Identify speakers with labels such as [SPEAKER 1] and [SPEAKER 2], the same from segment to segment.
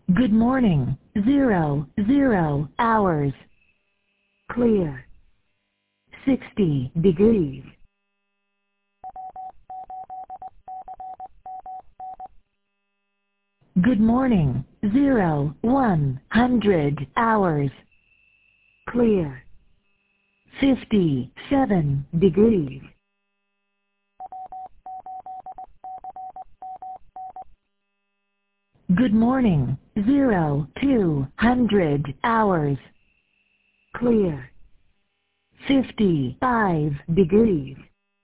[SPEAKER 1] Good morning, 00 hours. Clear. 60 degrees. Good morning, 100 hours. Clear. 57 degrees. Good morning, 200 hours. Clear. 55 degrees.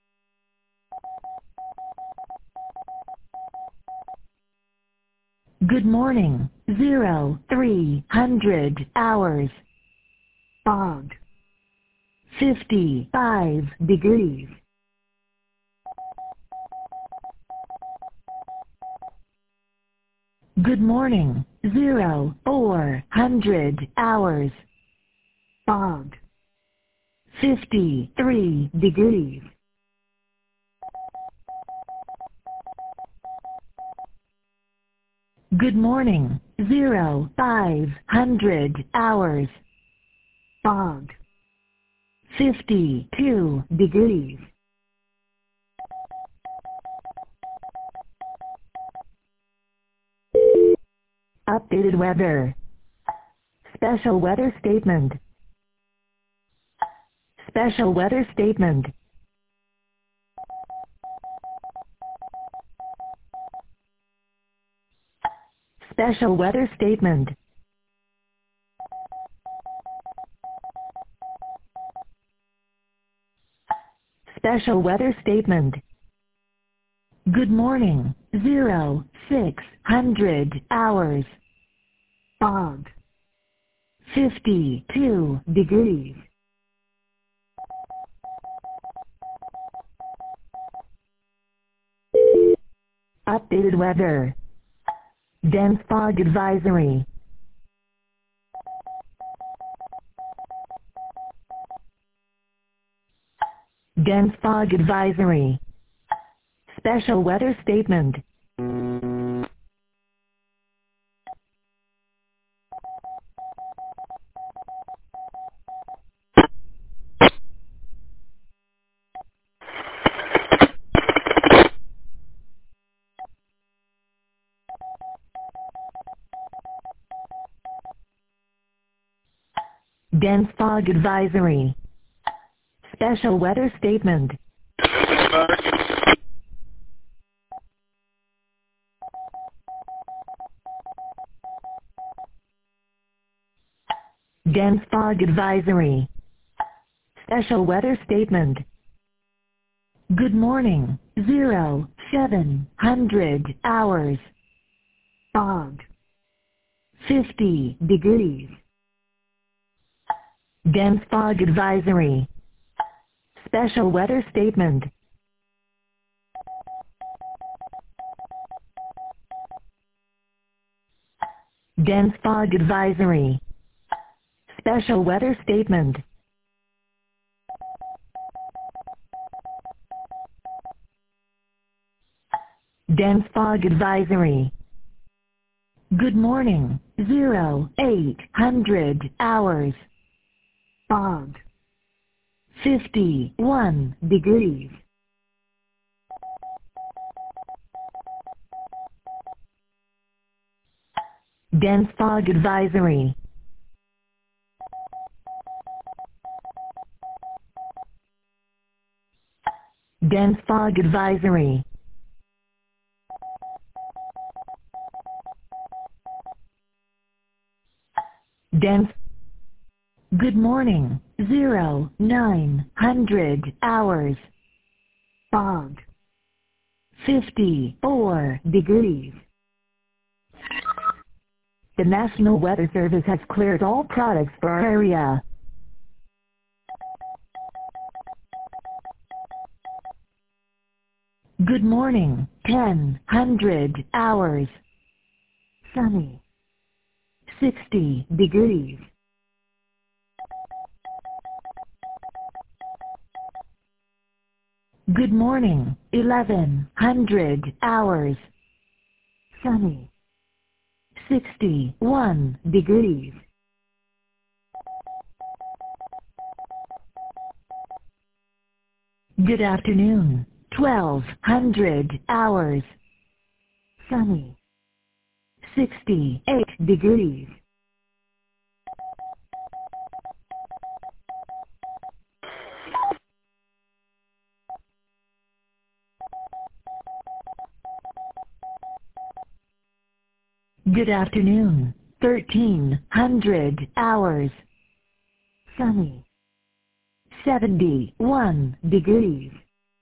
[SPEAKER 1] Good morning, 300 hours. Fog. 55 degrees. Good morning, 400 hours. Fog. 53 degrees. Good morning, 500 hours. Fog. 52 degrees. Updated weather. Special weather statement. Special weather statement. Special weather statement. Special weather statement. Good morning, 600 hours. Fog. 52 degrees. Updated weather. Dense fog advisory. Dense fog advisory. Special weather statement. Dense fog advisory. Special weather statement. Dense fog advisory. Special weather statement. Good morning, 700 hours. Fog. 50 degrees. Dense fog advisory. Special weather statement. Dense fog advisory. Special weather statement. Dense fog advisory. Good morning, 800 hours. Fog. 51 degrees. Dense fog advisory. Dense fog advisory. Dense. Good morning, 900 hours. Fog. 54 degrees. The National Weather Service has cleared all products for our area. Good morning, 1000 hours. Sunny. 60 degrees. Good morning, 1100 hours. Sunny. 61 degrees. Good afternoon. 1200 hours. Sunny. 68 degrees. Good afternoon. 1300 hours. Sunny. 71 degrees.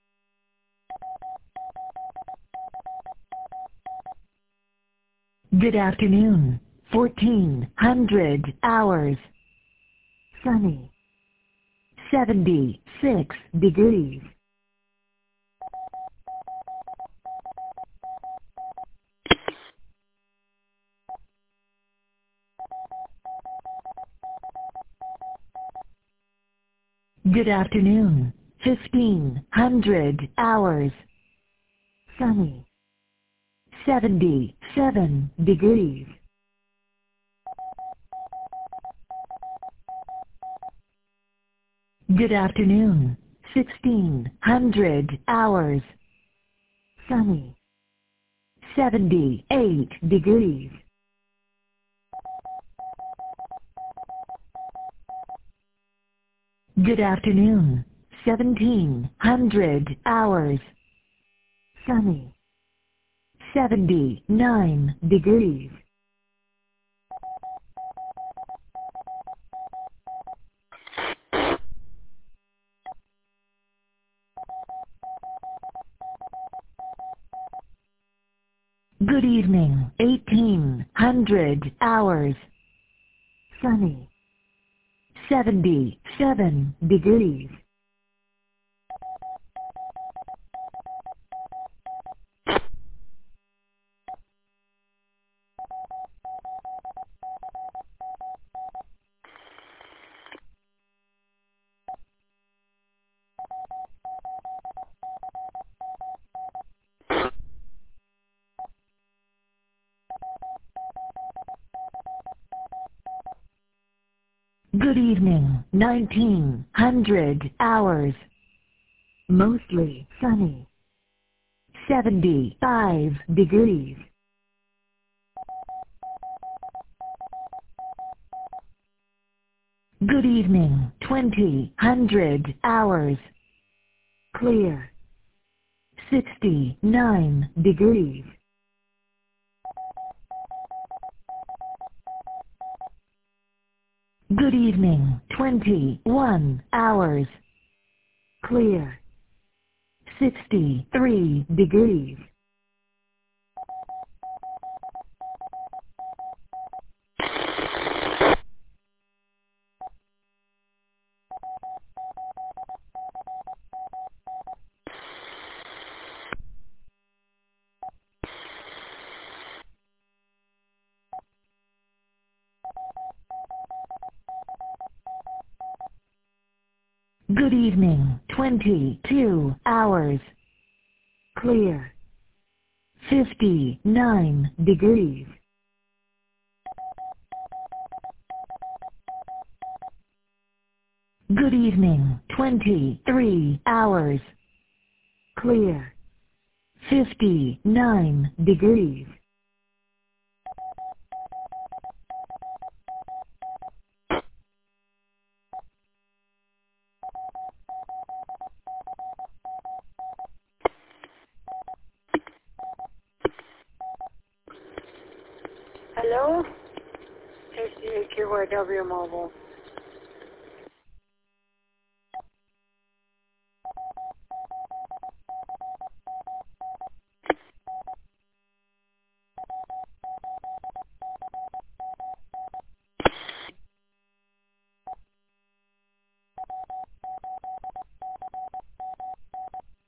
[SPEAKER 1] Good afternoon. 1400 hours. Sunny. 76 degrees. Good afternoon. 1500 hours. Sunny. 77 degrees. Good afternoon. 1600 hours. Sunny. 78 degrees. Good afternoon. 1700 hours. Sunny. 79 degrees. Good evening. 1800 hours. Sunny. 77 degrees. Good evening. 1900 hours. Mostly sunny. 75 degrees. Good evening. 2000 hours. Clear. 69 degrees. Good evening. 21 hours. Clear. 63 degrees. Good evening. 22 hours. Clear. 59 degrees. Good evening. 23 hours. Clear. 59 degrees.
[SPEAKER 2] Hello? It's the QRW Mobile.